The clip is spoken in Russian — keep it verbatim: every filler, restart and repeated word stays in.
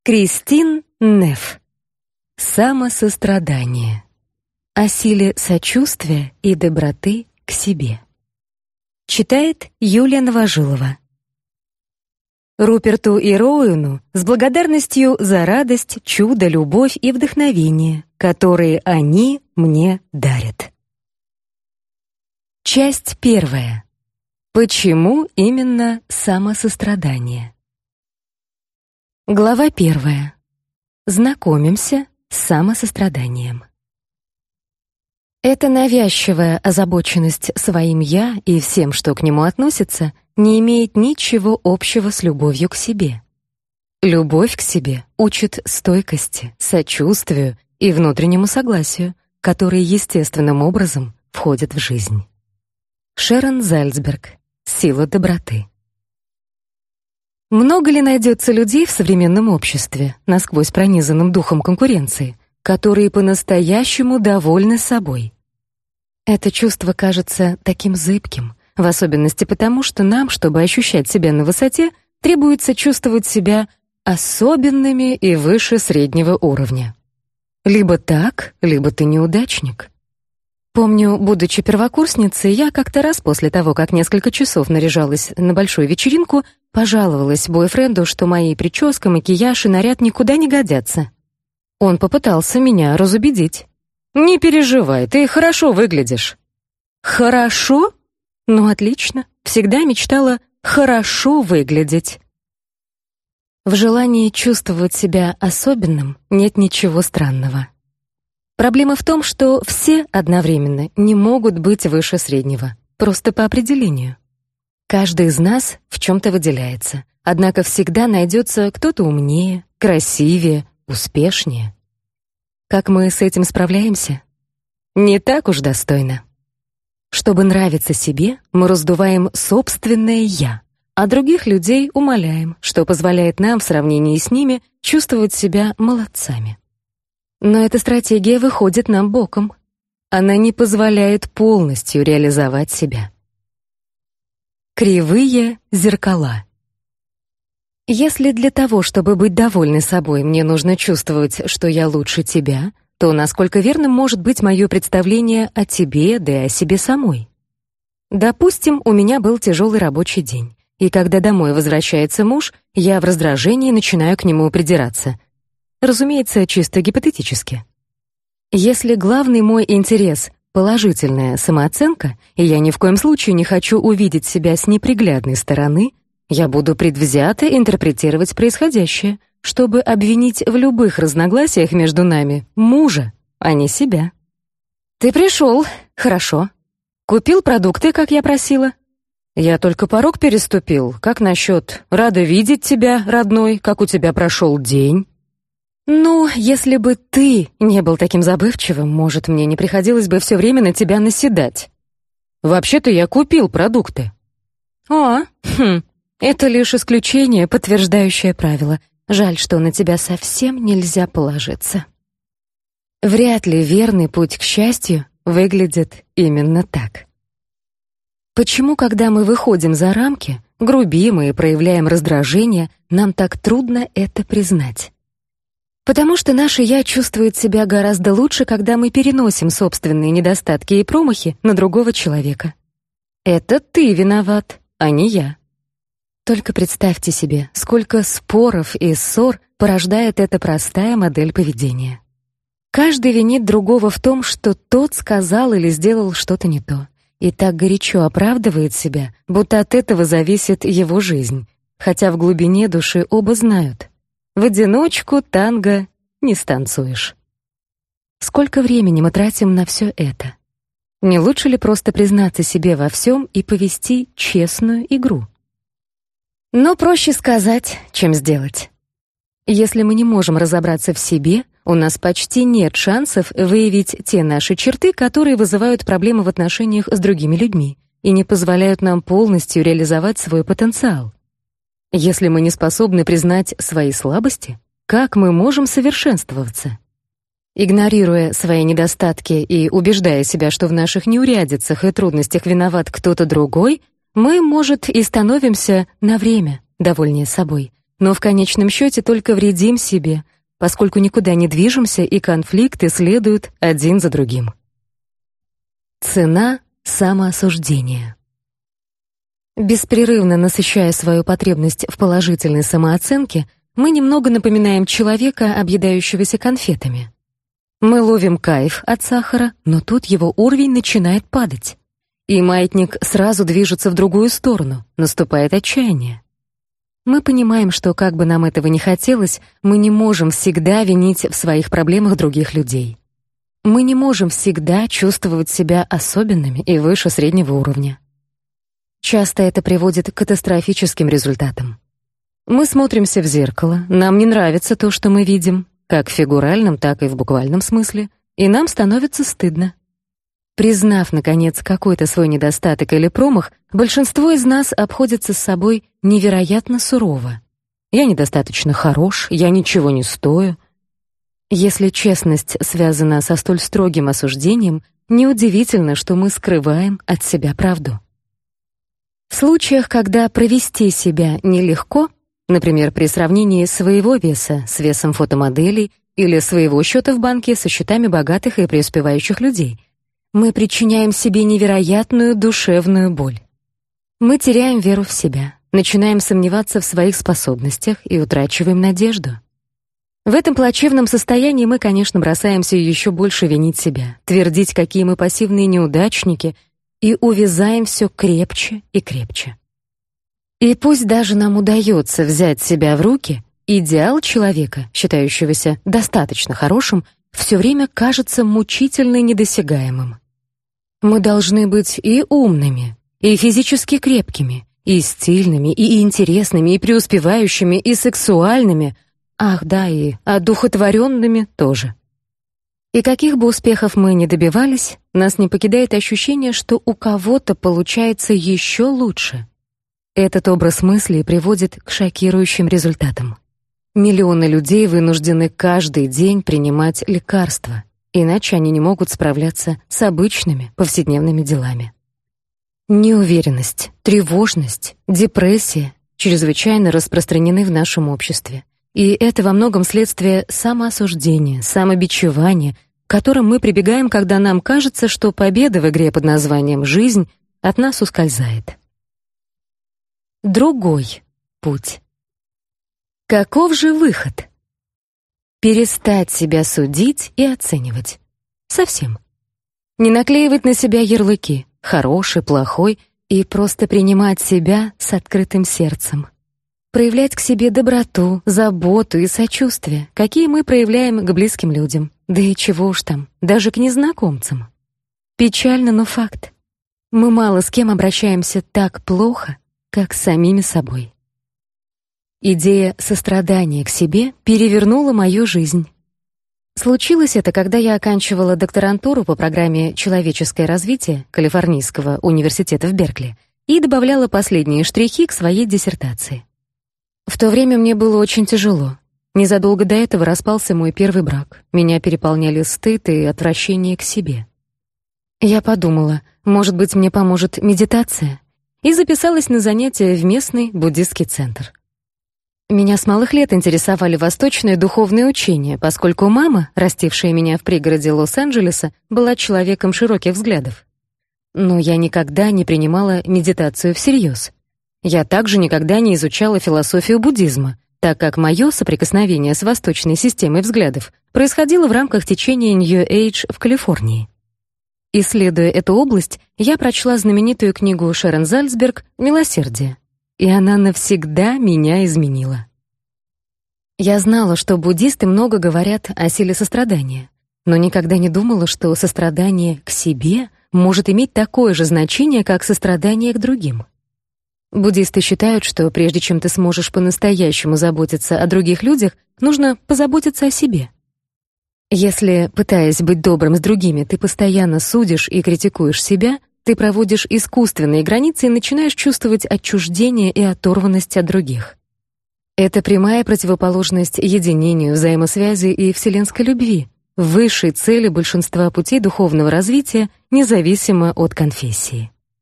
Кристин Неф. Самосострадание. О силе сочувствия и доброты к себе. Читает Юлия Новожилова. Руперту и Роуэну с благодарностью за радость, чудо, любовь и вдохновение, которые они мне дарят. Часть первая. Почему именно самосострадание? Глава первая. Знакомимся с самосостраданием. Эта навязчивая озабоченность своим «я» и всем, что к нему относится, не имеет ничего общего с любовью к себе. Любовь к себе учит стойкости, сочувствию и внутреннему согласию, которые естественным образом входят в жизнь. Шерон Зальцберг. Сила доброты. Много ли найдется людей в современном обществе, насквозь пронизанном духом конкуренции, которые по-настоящему довольны собой? Это чувство кажется таким зыбким, в особенности потому, что нам, чтобы ощущать себя на высоте, требуется чувствовать себя особенными и выше среднего уровня. Либо так, либо ты неудачник. Помню, будучи первокурсницей, я как-то раз после того, как несколько часов наряжалась на большую вечеринку, пожаловалась бойфренду, что мои прическа, макияж и наряд никуда не годятся. Он попытался меня разубедить. «Не переживай, ты хорошо выглядишь». «Хорошо? Ну, отлично. Всегда мечтала хорошо выглядеть». В желании чувствовать себя особенным нет ничего странного. Проблема в том, что все одновременно не могут быть выше среднего, просто по определению. Каждый из нас в чем-то выделяется, однако всегда найдется кто-то умнее, красивее, успешнее. Как мы с этим справляемся? Не так уж достойно. Чтобы нравиться себе, мы раздуваем собственное «я», а других людей умаляем, что позволяет нам в сравнении с ними чувствовать себя молодцами. Но эта стратегия выходит нам боком. Она не позволяет полностью реализовать себя. Кривые зеркала. Если для того, чтобы быть довольной собой, мне нужно чувствовать, что я лучше тебя, то насколько верным может быть мое представление о тебе, да и о себе самой? Допустим, у меня был тяжелый рабочий день, и когда домой возвращается муж, я в раздражении начинаю к нему придираться. Разумеется, чисто гипотетически. Если главный мой интерес — положительная самооценка, и я ни в коем случае не хочу увидеть себя с неприглядной стороны, я буду предвзято интерпретировать происходящее, чтобы обвинить в любых разногласиях между нами мужа, а не себя. «Ты пришел. Хорошо. Купил продукты, как я просила?» «Я только порог переступил. Как насчет «рада видеть тебя, родной, как у тебя прошел день»?» «Ну, если бы ты не был таким забывчивым, может, мне не приходилось бы все время на тебя наседать». «Вообще-то я купил продукты». «О, хм, это лишь исключение, подтверждающее правило. Жаль, что на тебя совсем нельзя положиться». Вряд ли верный путь к счастью выглядит именно так. Почему, когда мы выходим за рамки, грубим и проявляем раздражение, нам так трудно это признать? Потому что наше «я» чувствует себя гораздо лучше, когда мы переносим собственные недостатки и промахи на другого человека. Это ты виноват, а не я. Только представьте себе, сколько споров и ссор порождает эта простая модель поведения. Каждый винит другого в том, что тот сказал или сделал что-то не то, и так горячо оправдывает себя, будто от этого зависит его жизнь, хотя в глубине души оба знают: в одиночку танго не станцуешь. Сколько времени мы тратим на все это? Не лучше ли просто признаться себе во всем и повести честную игру? Но проще сказать, чем сделать. Если мы не можем разобраться в себе, у нас почти нет шансов выявить те наши черты, которые вызывают проблемы в отношениях с другими людьми и не позволяют нам полностью реализовать свой потенциал. Если мы не способны признать свои слабости, как мы можем совершенствоваться? Игнорируя свои недостатки и убеждая себя, что в наших неурядицах и трудностях виноват кто-то другой, мы, может, и становимся на время довольнее собой, но в конечном счете только вредим себе, поскольку никуда не движемся и конфликты следуют один за другим. Цена самоосуждения. Беспрерывно насыщая свою потребность в положительной самооценке, мы немного напоминаем человека, объедающегося конфетами. Мы ловим кайф от сахара, но тут его уровень начинает падать. И маятник сразу движется в другую сторону, наступает отчаяние. Мы понимаем, что как бы нам этого ни хотелось, мы не можем всегда винить в своих проблемах других людей. Мы не можем всегда чувствовать себя особенными и выше среднего уровня. Часто это приводит к катастрофическим результатам. Мы смотримся в зеркало, нам не нравится то, что мы видим, как в фигуральном, так и в буквальном смысле, и нам становится стыдно. Признав, наконец, какой-то свой недостаток или промах, большинство из нас обходится с собой невероятно сурово. Я недостаточно хорош, я ничего не стою. Если честность связана со столь строгим осуждением, неудивительно, что мы скрываем от себя правду. В случаях, когда провести себя нелегко, например, при сравнении своего веса с весом фотомоделей или своего счета в банке со счетами богатых и преуспевающих людей, мы причиняем себе невероятную душевную боль. Мы теряем веру в себя, начинаем сомневаться в своих способностях и утрачиваем надежду. В этом плачевном состоянии мы, конечно, бросаемся еще больше винить себя, твердить, какие мы пассивные неудачники, и увязаем все крепче и крепче. И пусть даже нам удается взять себя в руки, идеал человека, считающегося достаточно хорошим, все время кажется мучительно недосягаемым. Мы должны быть и умными, и физически крепкими, и стильными, и интересными, и преуспевающими, и сексуальными, ах да, и одухотворенными тоже. И каких бы успехов мы ни добивались, нас не покидает ощущение, что у кого-то получается еще лучше. Этот образ мысли приводит к шокирующим результатам. Миллионы людей вынуждены каждый день принимать лекарства, иначе они не могут справляться с обычными повседневными делами. Неуверенность, тревожность, депрессия чрезвычайно распространены в нашем обществе. И это во многом следствие самоосуждения, самобичевания, к которым мы прибегаем, когда нам кажется, что победа в игре под названием «жизнь» от нас ускользает. Другой путь. Каков же выход? Перестать себя судить и оценивать. Совсем. Не наклеивать на себя ярлыки «хороший», «плохой» и просто принимать себя с открытым сердцем. Проявлять к себе доброту, заботу и сочувствие, какие мы проявляем к близким людям. Да и чего уж там, даже к незнакомцам. Печально, но факт. Мы мало с кем обращаемся так плохо, как с самими собой. Идея сострадания к себе перевернула мою жизнь. Случилось это, когда я оканчивала докторантуру по программе «Человеческое развитие» Калифорнийского университета в Беркли и добавляла последние штрихи к своей диссертации. В то время мне было очень тяжело. Незадолго до этого распался мой первый брак. Меня переполняли стыд и отвращение к себе. Я подумала, может быть, мне поможет медитация, и записалась на занятия в местный буддистский центр. Меня с малых лет интересовали восточные духовные учения, поскольку мама, растившая меня в пригороде Лос-Анджелеса, была человеком широких взглядов. Но я никогда не принимала медитацию всерьез. Я также никогда не изучала философию буддизма, так как мое соприкосновение с восточной системой взглядов происходило в рамках течения New Age в Калифорнии. Исследуя эту область, я прочла знаменитую книгу Шерон Зальцберг «Милосердие», и она навсегда меня изменила. Я знала, что буддисты много говорят о силе сострадания, но никогда не думала, что сострадание к себе может иметь такое же значение, как сострадание к другим. Буддисты считают, что прежде чем ты сможешь по-настоящему заботиться о других людях, нужно позаботиться о себе. Если, пытаясь быть добрым с другими, ты постоянно судишь и критикуешь себя, ты проводишь искусственные границы и начинаешь чувствовать отчуждение и оторванность от других. Это прямая противоположность единению, взаимосвязи и вселенской любви, высшей цели большинства путей духовного развития, независимо от конфессии.